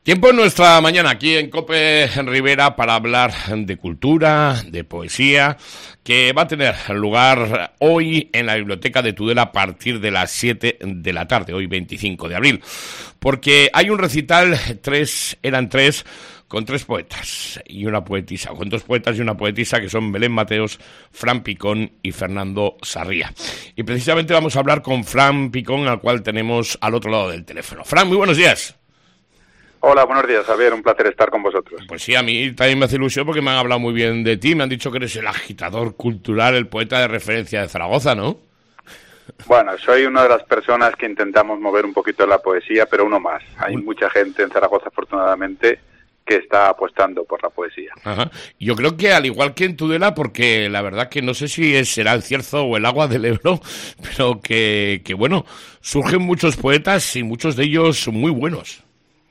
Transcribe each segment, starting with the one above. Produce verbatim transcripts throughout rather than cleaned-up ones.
Tiempo en nuestra mañana aquí en COPE en Rivera para hablar de cultura, de poesía, que va a tener lugar hoy en la Biblioteca de Tudela a partir de las siete de la tarde, hoy veinticinco de abril, porque hay un recital, tres, eran tres, con tres poetas y una poetisa, con dos poetas y una poetisa que son Belén Mateos, Fran Picón y Fernando Sarría. Y precisamente vamos a hablar con Fran Picón, al cual tenemos al otro lado del teléfono. Fran, muy buenos días. Hola, buenos días, Javier, un placer estar con vosotros. Pues sí, a mí también me hace ilusión porque me han hablado muy bien de ti, me han dicho que eres el agitador cultural, el poeta de referencia de Zaragoza, ¿no? Bueno, soy una de las personas que intentamos mover un poquito la poesía, pero uno más. Hay mucha gente en Zaragoza, afortunadamente, que está apostando por la poesía. Ajá. Yo creo que al igual que en Tudela, porque la verdad que no sé si es, será el Cierzo o el agua del Ebro, pero que, que bueno, surgen muchos poetas y muchos de ellos muy buenos.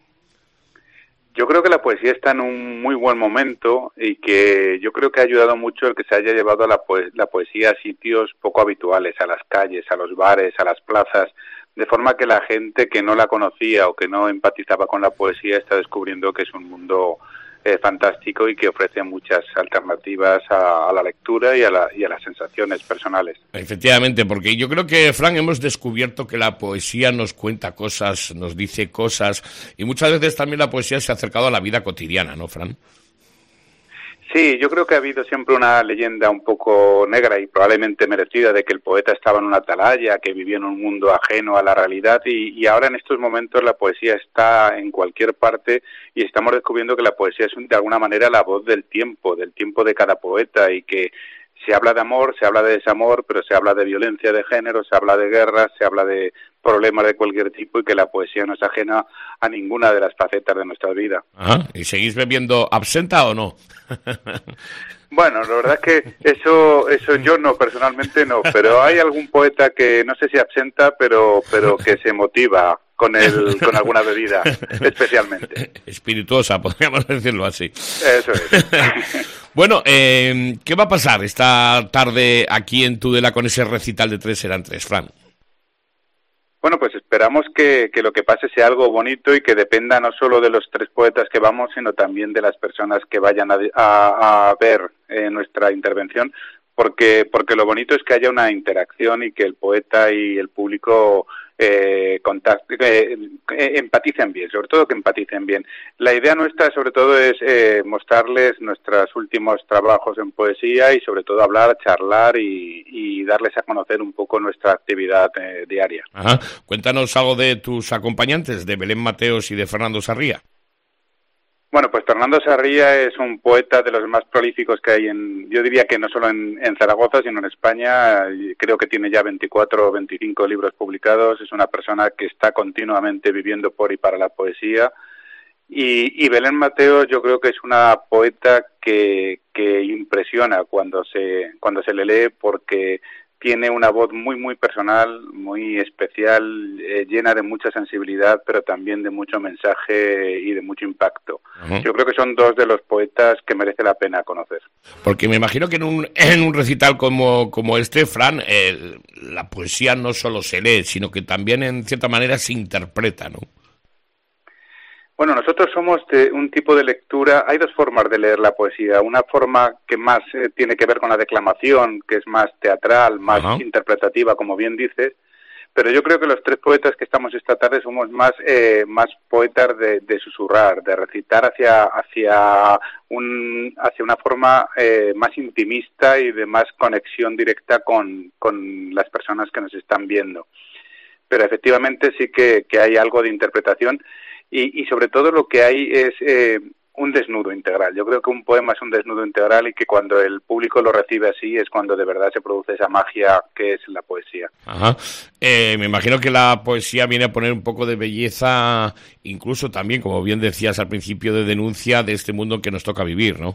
Yo creo que la poesía está en un muy buen momento y que yo creo que ha ayudado mucho el que se haya llevado la, poe- la poesía a sitios poco habituales, a las calles, a los bares, a las plazas, de forma que la gente que no la conocía o que no empatizaba con la poesía está descubriendo que es un mundo eh, fantástico y que ofrece muchas alternativas a, a la lectura y a, la, y a las sensaciones personales. Efectivamente, porque yo creo que, Fran, hemos descubierto que la poesía nos cuenta cosas, nos dice cosas, y muchas veces también la poesía se ha acercado a la vida cotidiana, ¿no, Fran? Sí, yo creo que ha habido siempre una leyenda un poco negra y probablemente merecida de que el poeta estaba en una atalaya, que vivía en un mundo ajeno a la realidad y, y ahora en estos momentos la poesía está en cualquier parte y estamos descubriendo que la poesía es de alguna manera la voz del tiempo, del tiempo de cada poeta y que se habla de amor, se habla de desamor, pero se habla de violencia de género, se habla de guerras, se habla de problemas de cualquier tipo y que la poesía no es ajena a ninguna de las facetas de nuestra vida. Ajá. ¿Y seguís bebiendo absenta o no? Bueno, la verdad es que eso eso yo no, personalmente no, pero hay algún poeta que no sé si absenta, pero pero que se motiva con el con alguna bebida, especialmente. Espirituosa, podríamos decirlo así. Eso es. Bueno, eh, ¿qué va a pasar esta tarde aquí en Tudela con ese recital de tres eran tres, Fran? Bueno, pues esperamos que, que lo que pase sea algo bonito y que dependa no solo de los tres poetas que vamos, sino también de las personas que vayan a, a, a ver eh, nuestra intervención, porque porque lo bonito es que haya una interacción y que el poeta y el público eh, contacte, eh, eh, empaticen bien, sobre todo que empaticen bien. La idea nuestra, sobre todo, es eh, mostrarles nuestros últimos trabajos en poesía y, sobre todo, hablar, charlar y, y darles a conocer un poco nuestra actividad eh, diaria. Ajá. Cuéntanos algo de tus acompañantes, de Belén Mateos y de Fernando Sarría. Bueno, pues Fernando Sarría es un poeta de los más prolíficos que hay en, yo diría que no solo en, en Zaragoza, sino en España. Creo que tiene ya veinticuatro o veinticinco libros publicados. Es una persona que está continuamente viviendo por y para la poesía. Y, y Belén Mateos yo creo que es una poeta que, que impresiona cuando se, cuando se le lee porque tiene una voz muy, muy personal, muy especial, eh, llena de mucha sensibilidad, pero también de mucho mensaje y de mucho impacto. Uh-huh. Yo creo que son dos de los poetas que merece la pena conocer. Porque me imagino que en un, en un recital como, como este, Fran, eh, la poesía no solo se lee, sino que también en cierta manera se interpreta, ¿no? Bueno, nosotros somos de un tipo de lectura, hay dos formas de leer la poesía, una forma que más eh, tiene que ver con la declamación, que es más teatral, más uh-huh. interpretativa, como bien dices, pero yo creo que los tres poetas que estamos esta tarde somos más eh, más poetas de, de susurrar, de recitar hacia hacia un hacia una forma eh, más intimista y de más conexión directa con, con las personas que nos están viendo. Pero efectivamente sí que, que hay algo de interpretación. Y, y sobre todo lo que hay es eh, un desnudo integral. Yo creo que un poema es un desnudo integral y que cuando el público lo recibe así es cuando de verdad se produce esa magia que es la poesía. Ajá. Eh, me imagino que la poesía viene a poner un poco de belleza, incluso también, como bien decías al principio, de denuncia de este mundo que nos toca vivir, ¿no?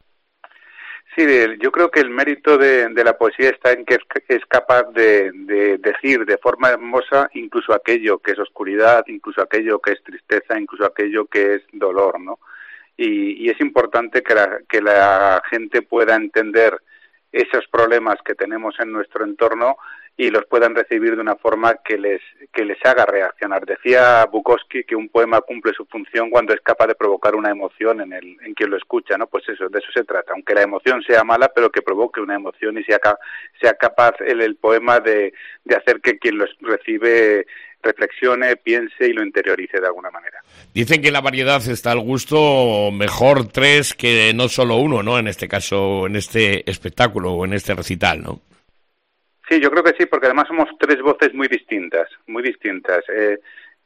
Sí, yo creo que el mérito de, de la poesía está en que es, es capaz de, de decir de forma hermosa incluso aquello que es oscuridad, incluso aquello que es tristeza, incluso aquello que es dolor, ¿no? Y, y es importante que la, que la gente pueda entender esos problemas que tenemos en nuestro entorno y los puedan recibir de una forma que les que les haga reaccionar. Decía Bukowski que un poema cumple su función cuando es capaz de provocar una emoción en el en quien lo escucha, ¿no? Pues eso, de eso se trata, aunque la emoción sea mala, pero que provoque una emoción y sea, sea capaz el, el poema de, de hacer que quien lo recibe reflexione, piense y lo interiorice de alguna manera. Dicen que la variedad está al gusto, mejor tres que no solo uno, ¿no? En este caso, en este espectáculo o en este recital, ¿no? Sí, yo creo que sí, porque además somos tres voces muy distintas, muy distintas. Eh,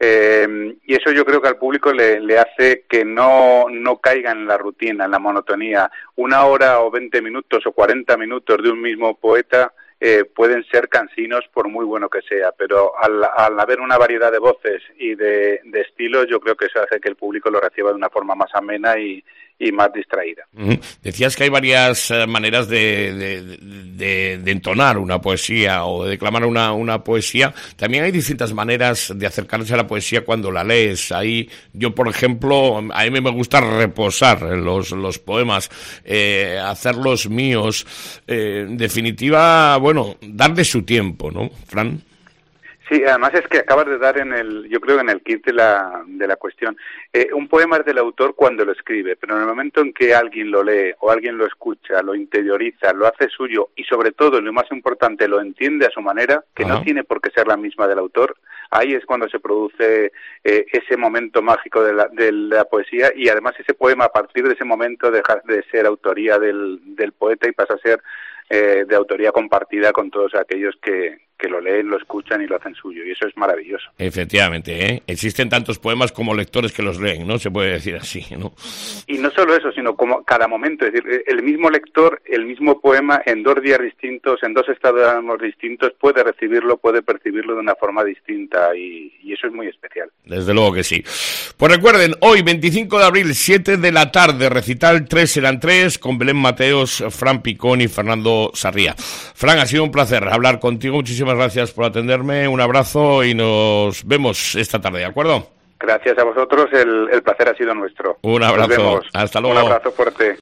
eh, y eso yo creo que al público le, le hace que no, no caiga en la rutina, en la monotonía. Una hora o veinte minutos o cuarenta minutos de un mismo poeta eh, pueden ser cansinos por muy bueno que sea, pero al, al haber una variedad de voces y de, de estilos, yo creo que eso hace que el público lo reciba de una forma más amena y, y más distraída. Uh-huh. Decías que hay varias uh, maneras de, de, de, de entonar una poesía o de declamar una, una poesía. También hay distintas maneras de acercarse a la poesía cuando la lees. Ahí yo, por ejemplo, a mí me gusta reposar los, los poemas, eh, hacerlos míos. Eh, en definitiva, bueno, darle su tiempo, ¿no, Fran? Sí, además es que acabas de dar en el, yo creo en el kit de la, de la cuestión. Eh, un poema es del autor cuando lo escribe, pero en el momento en que alguien lo lee o alguien lo escucha, lo interioriza, lo hace suyo y sobre todo, lo más importante, lo entiende a su manera, que Ajá. no tiene por qué ser la misma del autor, ahí es cuando se produce eh, ese momento mágico de la, de la poesía y además ese poema a partir de ese momento deja de ser autoría del, del poeta y pasa a ser eh, de autoría compartida con todos aquellos que, que lo leen, lo escuchan y lo hacen suyo, y eso es maravilloso. Efectivamente, ¿eh? Existen tantos poemas como lectores que los leen, ¿no? Se puede decir así, ¿no? Y no solo eso, sino como cada momento, es decir, el mismo lector, el mismo poema, en dos días distintos, en dos estados de ánimo distintos, puede recibirlo, puede percibirlo de una forma distinta, y, y eso es muy especial. Desde luego que sí. Pues recuerden, hoy, veinticinco de abril, siete de la tarde, recital tres serán tres, con Belén Mateos, Fran Picón y Fernando Sarría. Fran, ha sido un placer hablar contigo, muchísimas gracias por atenderme, un abrazo y nos vemos esta tarde, ¿de acuerdo? Gracias a vosotros, el, el placer ha sido nuestro. Un abrazo, hasta luego. Un abrazo fuerte.